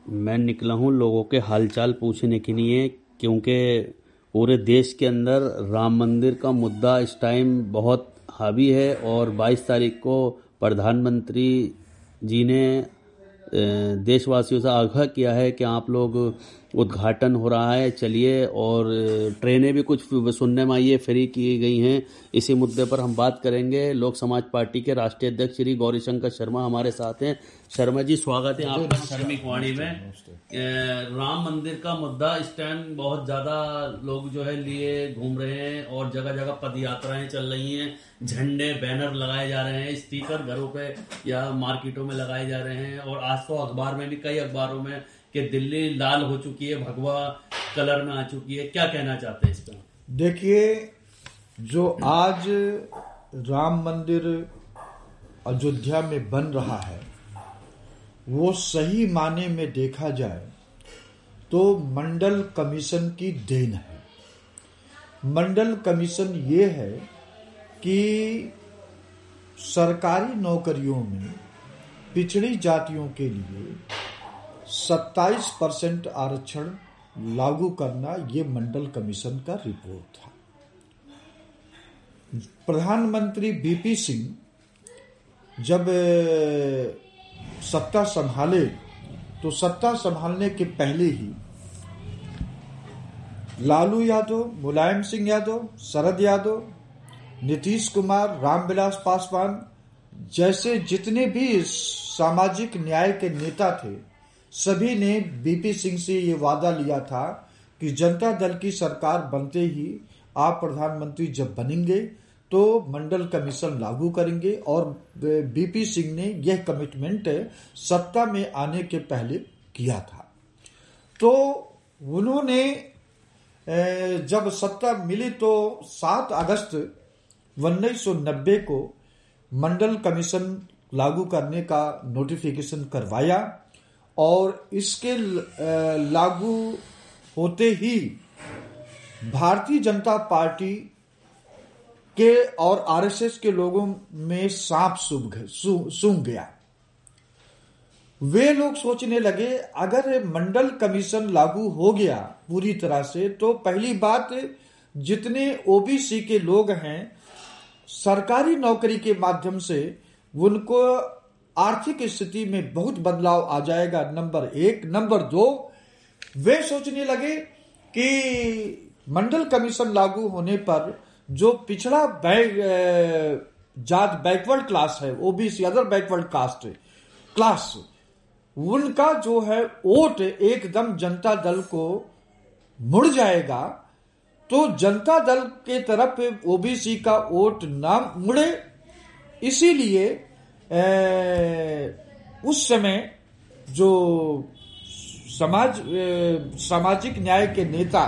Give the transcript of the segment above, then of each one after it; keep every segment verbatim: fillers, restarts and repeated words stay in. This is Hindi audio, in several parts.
मैं निकला हूँ लोगों के हालचाल पूछने के लिए, क्योंकि पूरे देश के अंदर राम मंदिर का मुद्दा इस टाइम बहुत हावी है। और बाईस तारीख को प्रधानमंत्री जी ने अ, देशवासियों से आगाह किया है कि आप लोग उद्घाटन हो रहा है, चलिए। और ट्रेनें भी कुछ सुनने में आई है फ्री की गई हैं। इसी मुद्दे पर हम बात करेंगे। लोक समाज पार्टी के राष्ट्रीय अध्यक्ष श्री गौरीशंकर शर्मा हमारे साथ हैं। शर्मा जी, स्वागत है आपका श्रमिक वाणी में। अ, राम मंदिर का मुद्दा इस टाइम बहुत ज्यादा लोग जो है लिए घूम रहे हैं और जगह जगह पद यात्राएं चल रही हैं, झंडे बैनर लगाए जा रहे हैं, स्टिकर घरों पे या मार्केटों में लगाए जा रहे हैं। और आज तो अखबार में भी, कई अखबारों में, कि दिल्ली लाल हो चुकी है, भगवा कलर में आ चुकी है। क्या कहना चाहते हैं इस पर? देखिए, जो आज राम मंदिर अयोध्या में बन रहा है, वो सही माने में देखा जाए तो मंडल कमीशन की देन है। मंडल कमीशन ये है कि सरकारी नौकरियों में पिछड़ी जातियों के लिए सत्ताईस परसेंट आरक्षण लागू करना, ये मंडल कमीशन का रिपोर्ट था। प्रधानमंत्री बीपी सिंह जब सत्ता संभाले तो सत्ता संभालने के पहले ही लालू यादव, मुलायम सिंह यादव, शरद यादव, नीतीश कुमार, रामविलास पासवान जैसे जितने भी सामाजिक न्याय के नेता थे, सभी ने बीपी सिंह से ये वादा लिया था कि जनता दल की सरकार बनते ही आप प्रधानमंत्री जब बनेंगे तो मंडल कमीशन लागू करेंगे। और बीपी सिंह ने यह कमिटमेंट सत्ता में आने के पहले किया था। तो उन्होंने जब सत्ता मिली तो सात अगस्त उन्नीस सौ नब्बे को मंडल कमीशन लागू करने का नोटिफिकेशन करवाया। और इसके लागू होते ही भारतीय जनता पार्टी के और आरएसएस के लोगों में सांप सूंघ गया। वे लोग सोचने लगे, अगर मंडल कमीशन लागू हो गया पूरी तरह से, तो पहली बात, जितने ओबीसी के लोग हैं सरकारी नौकरी के माध्यम से उनको आर्थिक स्थिति में बहुत बदलाव आ जाएगा, नंबर एक। नंबर दो, वे सोचने लगे कि मंडल कमीशन लागू होने पर जो पिछड़ा जात बैकवर्ड क्लास है, OBC other backward caste class, उनका जो है वोट एकदम जनता दल को मुड़ जाएगा। तो जनता दल के तरफ ओबीसी का वोट ना मुड़े, इसीलिए उस समय जो समाज सामाजिक न्याय के नेता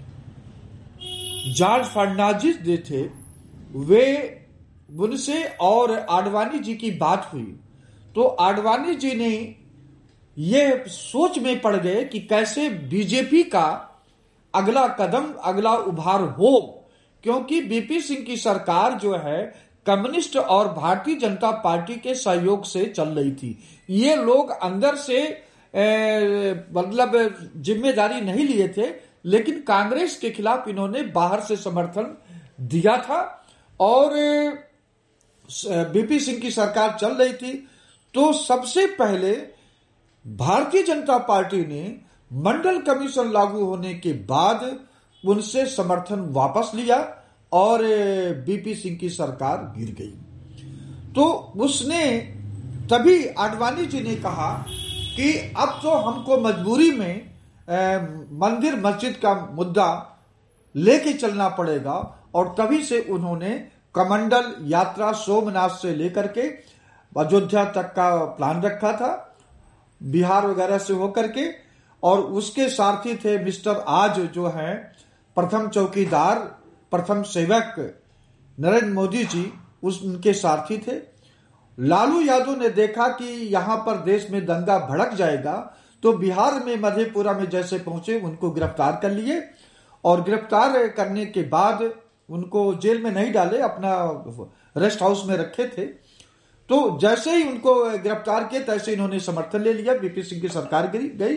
जॉर्ज फर्नांडिस जो थे, वे उनसे और आडवाणी जी की बात हुई। तो आडवाणी जी ने ये सोच में पड़ गए कि कैसे बीजेपी का अगला कदम, अगला उभार हो, क्योंकि बीपी सिंह की सरकार जो है कम्युनिस्ट और भारतीय जनता पार्टी के सहयोग से चल रही थी। ये लोग अंदर से मतलब जिम्मेदारी नहीं लिए थे, लेकिन कांग्रेस के खिलाफ इन्होंने बाहर से समर्थन दिया था और बीपी सिंह की सरकार चल रही थी। तो सबसे पहले भारतीय जनता पार्टी ने मंडल कमीशन लागू होने के बाद उनसे समर्थन वापस लिया और बीपी सिंह की सरकार गिर गई। तो उसने तभी आडवाणी जी ने कहा कि अब तो हमको मजबूरी में ए, मंदिर मस्जिद का मुद्दा लेके चलना पड़ेगा। और तभी से उन्होंने कमंडल यात्रा सोमनाथ से लेकर के अयोध्या तक का प्लान रखा था, बिहार वगैरह से होकर के। और उसके सारथी थे मिस्टर आज जो हैं प्रथम चौकीदार, प्रथम सेवक नरेंद्र मोदी जी, उस उनके सारथी थे। लालू यादव ने देखा कि यहां पर देश में दंगा भड़क जाएगा, तो बिहार में मधेपुरा में जैसे पहुंचे उनको गिरफ्तार कर लिए। और गिरफ्तार करने के बाद उनको जेल में नहीं डाले, अपना रेस्ट हाउस में रखे थे। तो जैसे ही उनको गिरफ्तार किया तैसे इन्होंने समर्थन ले लिया, वीपी सिंह की सरकार गई।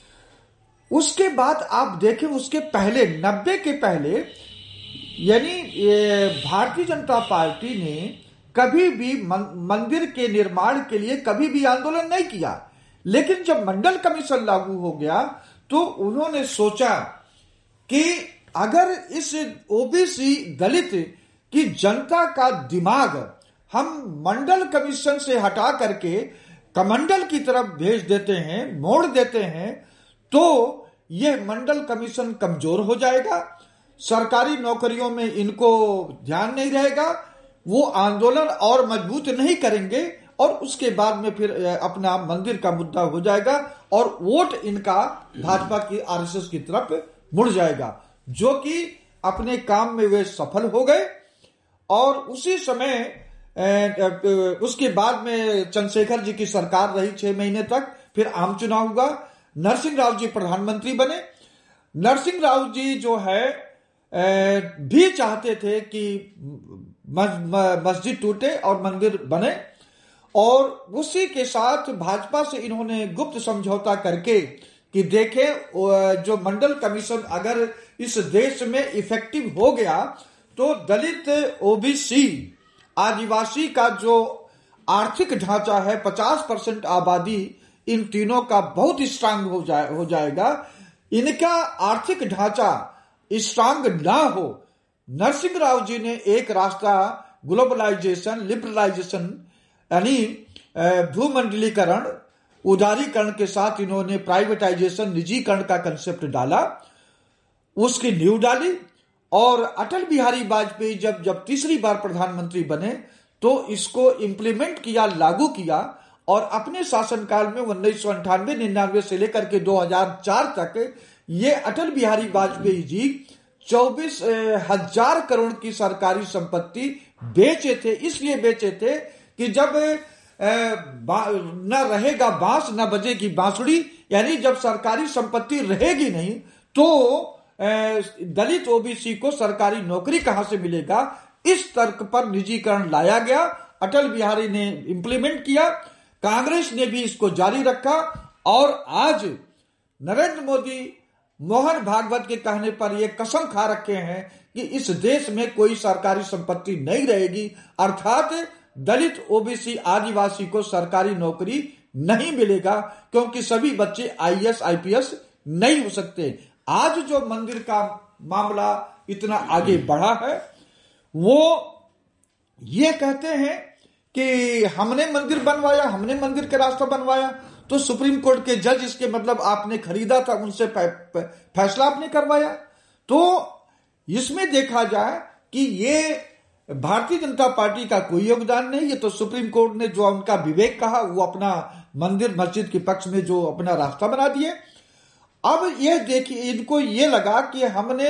उसके बाद आप देखें, उसके पहले नब्बे के पहले यानी भारतीय जनता पार्टी ने कभी भी मंदिर के निर्माण के लिए कभी भी आंदोलन नहीं किया, लेकिन जब मंडल कमीशन लागू हो गया तो उन्होंने सोचा कि अगर इस ओबीसी दलित की जनता का दिमाग हम मंडल कमीशन से हटा करके कमंडल की तरफ भेज देते हैं, मोड़ देते हैं, तो यह मंडल कमीशन कमजोर हो जाएगा, सरकारी नौकरियों में इनको ध्यान नहीं रहेगा, वो आंदोलन और मजबूत नहीं करेंगे और उसके बाद में फिर अपना मंदिर का मुद्दा हो जाएगा और वोट इनका भाजपा की आरएसएस की तरफ मुड़ जाएगा, जो कि अपने काम में वे सफल हो गए। और उसी समय उसके बाद में चंद्रशेखर जी की सरकार रही छह महीने तक, फिर आम चुनाव हुआ, नरसिंह राव जी प्रधानमंत्री बने। नरसिंह राव जी जो है भी चाहते थे कि मस्जिद टूटे और मंदिर बने, और उसी के साथ भाजपा से इन्होंने गुप्त समझौता करके कि देखें जो मंडल कमीशन अगर इस देश में इफेक्टिव हो गया तो दलित, ओबीसी, आदिवासी का जो आर्थिक ढांचा है, पचास परसेंट आबादी इन तीनों का बहुत स्ट्रांग हो जाए हो जाएगा। इनका आर्थिक ढांचा स्ट्रांग ना हो, नरसिंह राव जी ने एक रास्ता ग्लोबलाइजेशन, लिबरलाइजेशन यानी भूमंडलीकरण, उदारीकरण के साथ इन्होंने प्राइवेटाइजेशन, निजीकरण का कंसेप्ट डाला, उसकी नींव डाली। और अटल बिहारी वाजपेयी जब जब तीसरी बार प्रधानमंत्री बने तो इसको इम्प्लीमेंट किया, लागू किया, और अपने शासनकाल में उन्नीस सौ अंठानवे निन्यानवे से लेकर के दो हजार चार तक ये अटल बिहारी वाजपेयी जी चौबीस हजार करोड़ की सरकारी संपत्ति बेचे थे। इसलिए बेचे थे कि जब न रहेगा बांस न बजेगी बांसुड़ी, यानी जब सरकारी संपत्ति रहेगी नहीं तो दलित, ओबीसी को सरकारी नौकरी कहां से मिलेगा। इस तर्क पर निजीकरण लाया गया, अटल बिहारी ने इंप्लीमेंट किया, कांग्रेस ने भी इसको जारी रखा, और आज नरेंद्र मोदी मोहन भागवत के कहने पर यह कसम खा रखे हैं कि इस देश में कोई सरकारी संपत्ति नहीं रहेगी, अर्थात दलित, ओबीसी, आदिवासी को सरकारी नौकरी नहीं मिलेगा, क्योंकि सभी बच्चे आईएएस, आईपीएस नहीं हो सकते। आज जो मंदिर का मामला इतना आगे बढ़ा है, वो ये कहते हैं कि हमने मंदिर बनवाया, हमने मंदिर का रास्ता बनवाया, तो सुप्रीम कोर्ट के जज, इसके मतलब आपने खरीदा था, उनसे फैसला आपने करवाया। तो इसमें देखा जाए कि ये भारतीय जनता पार्टी का कोई योगदान नहीं, ये तो सुप्रीम कोर्ट ने जो उनका विवेक कहा वो अपना मंदिर मस्जिद के पक्ष में जो अपना रास्ता बना दिए। अब ये देखिए, इनको ये लगा कि हमने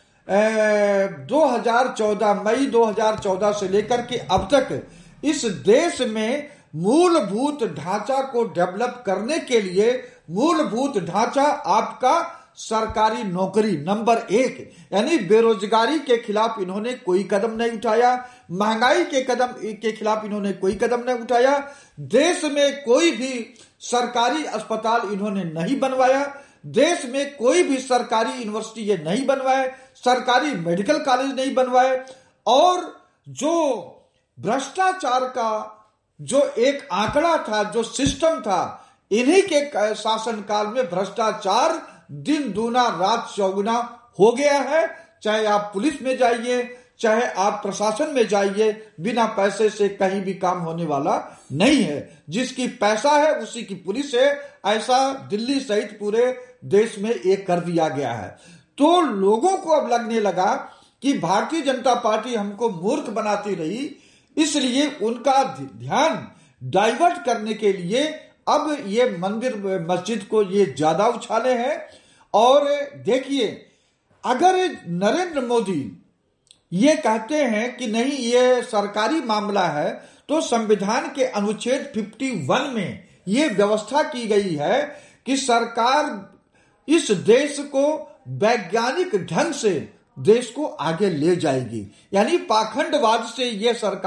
दो हजार चौदह मई दो हजार चौदह से लेकर के अब तक इस देश में मूलभूत ढांचा को डेवलप करने के लिए, मूलभूत ढांचा आपका सरकारी नौकरी नंबर एक, यानी बेरोजगारी के खिलाफ इन्होंने कोई कदम नहीं उठाया, महंगाई के कदम के खिलाफ इन्होंने कोई कदम नहीं उठाया, देश में कोई भी सरकारी अस्पताल इन्होंने नहीं बनवाया, देश में कोई भी सरकारी यूनिवर्सिटी ये नहीं बनवाए, सरकारी मेडिकल कॉलेज नहीं बनवाए, और जो भ्रष्टाचार का जो एक आंकड़ा था, जो सिस्टम था, इन्हीं के शासनकाल में भ्रष्टाचार दिन दूना रात चौगुना हो गया है। चाहे आप पुलिस में जाइए, चाहे आप प्रशासन में जाइए, बिना पैसे से कहीं भी काम होने वाला नहीं है। जिसकी पैसा है उसी की पुलिस है, ऐसा दिल्ली सहित पूरे देश में एक कर दिया गया है। तो लोगों को अब लगने लगा कि भारतीय जनता पार्टी हमको मूर्ख बनाती रही, इसलिए उनका ध्यान डाइवर्ट करने के लिए अब ये मंदिर मस्जिद को ये ज्यादा उछाले हैं। और देखिए, अगर नरेंद्र मोदी ये कहते हैं कि नहीं ये सरकारी मामला है, तो संविधान के अनुच्छेद इक्यावन में ये व्यवस्था की गई है कि सरकार इस देश को वैज्ञानिक ढंग से देश को आगे ले जाएगी, यानी पाखंडवाद से यह सरकार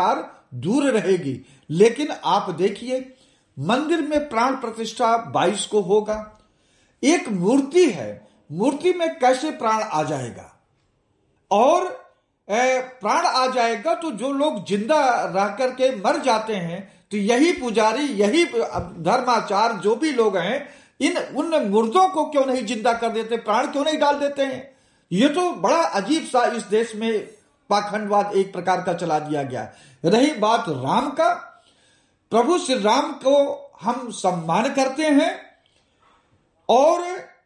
दूर रहेगी। लेकिन आप देखिए, मंदिर में प्राण प्रतिष्ठा बाईस को होगा। एक मूर्ति है, मूर्ति में कैसे प्राण आ जाएगा? और प्राण आ जाएगा तो जो लोग जिंदा रह करके मर जाते हैं, तो यही पुजारी, यही धर्माचार जो भी लोग हैं, इन उन मुर्दों को क्यों नहीं जिंदा कर देते, प्राण क्यों नहीं डाल देते हैं? ये तो बड़ा अजीब सा इस देश में पाखंडवाद एक प्रकार का चला दिया गया। रही बात राम का, प्रभु श्री राम को हम सम्मान करते हैं और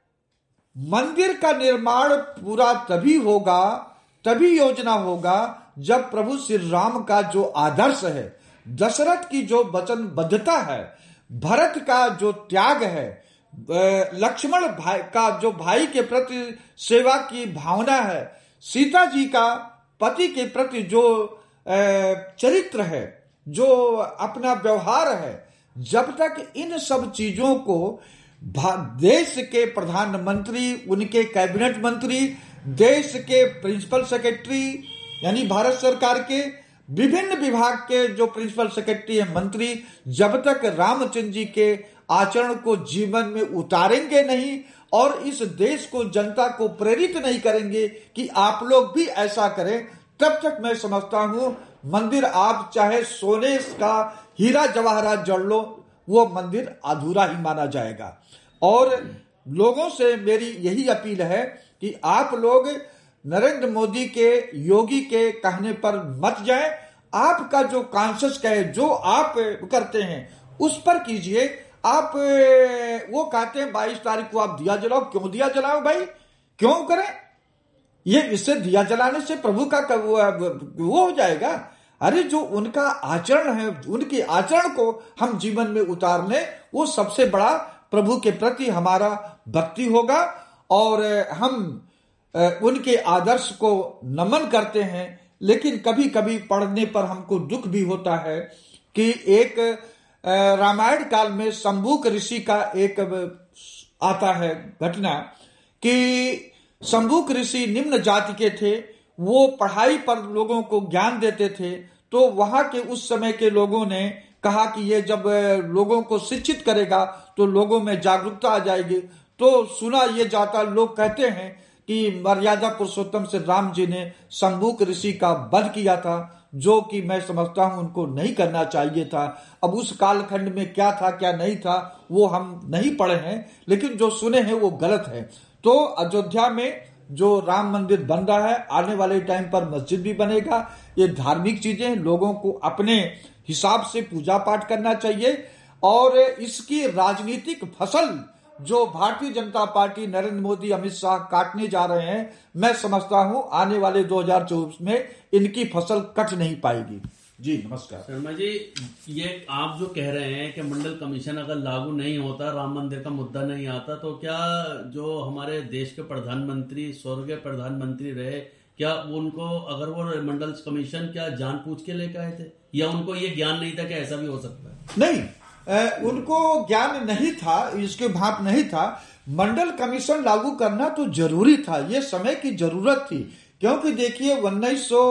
मंदिर का निर्माण पूरा तभी होगा, तभी योजना होगा जब प्रभु श्री राम का जो आदर्श है, दशरथ की जो वचनबद्धता है, भरत का जो त्याग है, लक्ष्मण भाई का जो भाई के प्रति सेवा की भावना है, सीता जी का पति के प्रति जो चरित्र है, जो अपना व्यवहार है, जब तक इन सब चीजों को देश के प्रधानमंत्री, उनके कैबिनेट मंत्री, देश के प्रिंसिपल सेक्रेटरी यानी भारत सरकार के विभिन्न विभाग के जो प्रिंसिपल सेक्रेटरी है, मंत्री, जब तक रामचंद्र जी के आचरण को जीवन में उतारेंगे नहीं और इस देश को, जनता को प्रेरित नहीं करेंगे कि आप लोग भी ऐसा करें, तब तक मैं समझता हूं मंदिर आप चाहे सोने का हीरा जवाहरात जड़ लो, वो मंदिर अधूरा ही माना जाएगा। और लोगों से मेरी यही अपील है कि आप लोग नरेंद्र मोदी के, योगी के कहने पर मत जाएं। आपका जो कॉन्शियस है, जो आप करते हैं, उस पर कीजिए। आप वो कहते हैं बाईस तारीख को आप दिया जलाओ, क्यों दिया जलाओ भाई, क्यों करें ये? इससे दिया जलाने से प्रभु का वो हो जाएगा। अरे जो उनका आचरण है, उनके आचरण को हम जीवन में उतार लें, वो सबसे बड़ा प्रभु के प्रति हमारा भक्ति होगा और हम उनके आदर्श को नमन करते हैं। लेकिन कभी कभी पढ़ने पर हमको दुख भी होता है कि एक रामायण काल में शंभुक ऋषि का एक आता है घटना कि शंभुक ऋषि निम्न जाति के थे, वो पढ़ाई पर लोगों को ज्ञान देते थे। तो वहां के उस समय के लोगों ने कहा कि ये जब लोगों को शिक्षित करेगा तो लोगों में जागरूकता आ जाएगी। तो सुना ये जाता, लोग कहते हैं कि मर्यादा पुरुषोत्तम से राम जी ने शंभुक ऋषि का वध किया था, जो कि मैं समझता हूं उनको नहीं करना चाहिए था। अब उस कालखंड में क्या था क्या नहीं था वो हम नहीं पढ़े हैं, लेकिन जो सुने हैं वो गलत है। तो अयोध्या में जो राम मंदिर बन रहा है, आने वाले टाइम पर मस्जिद भी बनेगा। ये धार्मिक चीजें, लोगों को अपने हिसाब से पूजा पाठ करना चाहिए और इसकी राजनीतिक फसल जो भारतीय जनता पार्टी, नरेंद्र मोदी, अमित शाह काटने जा रहे हैं, मैं समझता हूं आने वाले दो हज़ार चौबीस में इनकी फसल कट नहीं पाएगी। जी नमस्कार। शर्मा जी, ये आप जो कह रहे हैं कि मंडल कमीशन अगर लागू नहीं होता, राम मंदिर का मुद्दा नहीं आता, तो क्या जो हमारे देश के प्रधानमंत्री, स्वर्गीय प्रधानमंत्री रहे, क्या उनको अगर वो मंडल कमीशन क्या जानबूझ के लेकर आए थे, या उनको ये ज्ञान नहीं था कि ऐसा भी हो सकता है? नहीं, ए, उनको ज्ञान नहीं था, इसके भाप नहीं था। मंडल कमीशन लागू करना तो जरूरी था, ये समय की जरूरत थी। क्योंकि देखिए उन्नीस सौ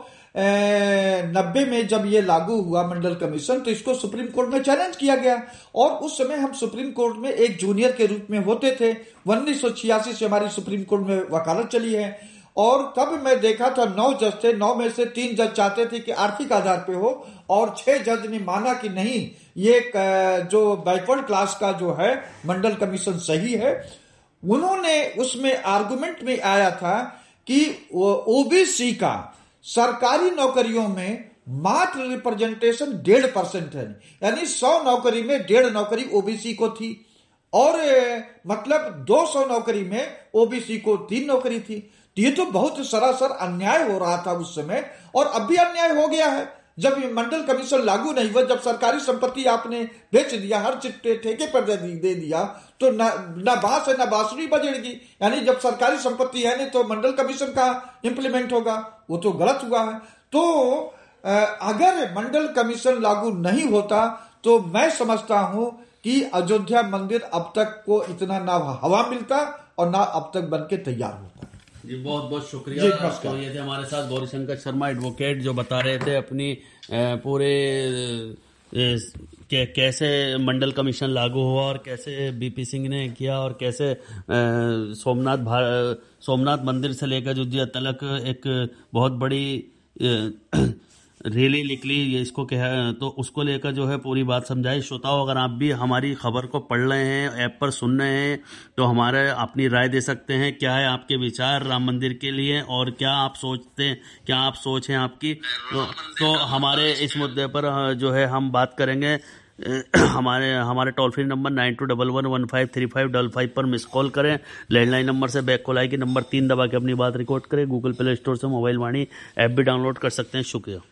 नब्बे में जब ये लागू हुआ मंडल कमीशन, तो इसको सुप्रीम कोर्ट में चैलेंज किया गया और उस समय हम सुप्रीम कोर्ट में एक जूनियर के रूप में होते थे। उन्नीस सौ छियासी से हमारी सुप्रीम कोर्ट में वकालत चली है और तब मैं देखा था नौ जज थे, नौ में से तीन जज चाहते थे कि आर्थिक आधार पे हो और छह जज ने माना कि नहीं, ये जो बैकवर्ड क्लास का जो है मंडल कमीशन सही है। उन्होंने उसमें आर्गुमेंट में आया था कि ओबीसी का सरकारी नौकरियों में मात्र रिप्रेजेंटेशन डेढ़ परसेंट है, यानी सौ नौकरी में डेढ़ नौकरी ओबीसी को थी और मतलब दो सौ नौकरी में ओबीसी को तीन नौकरी थी। तो ये तो बहुत सरासर अन्याय हो रहा था उस समय और अब भी अन्याय हो गया है। जब ये मंडल कमीशन लागू नहीं हुआ, जब सरकारी संपत्ति आपने बेच दिया, हर चिट्टे ठेके पर दे, दे दिया, तो न बांस है न बांसुरी बजेगी। यानी जब सरकारी संपत्ति है नहीं तो मंडल कमीशन का इंप्लीमेंट होगा, वो तो गलत हुआ है। तो अगर मंडल कमीशन लागू नहीं होता तो मैं समझता हूं कि अयोध्या मंदिर अब तक को इतना ना हवा मिलता और ना अब तक बन के तैयार होता। जी बहुत बहुत जी, शुक्रिया। नमस्कार। तो ये थे हमारे साथ गौरीशंकर शर्मा एडवोकेट, जो बता रहे थे अपनी अ, पूरे अ, कि कैसे मंडल कमीशन लागू हुआ और कैसे बीपी सिंह ने किया और कैसे अ, सोमनाथ भा- सोमनाथ मंदिर से लेकर अयोध्या तक एक बहुत बड़ी अ, रैली निकली, ये इसको कहा, तो उसको लेकर जो है पूरी बात समझाई। श्रोताओ, अगर आप भी हमारी खबर को पढ़ रहे हैं, ऐप पर सुन रहे हैं, तो हमारे अपनी राय दे सकते हैं। क्या है आपके विचार राम मंदिर के लिए और क्या आप सोचते हैं, क्या आप सोच है आपकी, तो, तो हमारे इस मुद्दे पर अ, जो है हम बात करेंगे। अ, हमारे हमारे toll free number nine two double one one five three five double five पर मिस कॉल करें। लैंडलाइन नंबर से बैक कॉल आएगी, नंबर तीन दबा के अपनी बात रिकॉर्ड करें। गूगल प्ले स्टोर से मोबाइल वाणी ऐप भी डाउनलोड कर सकते हैं। शुक्रिया।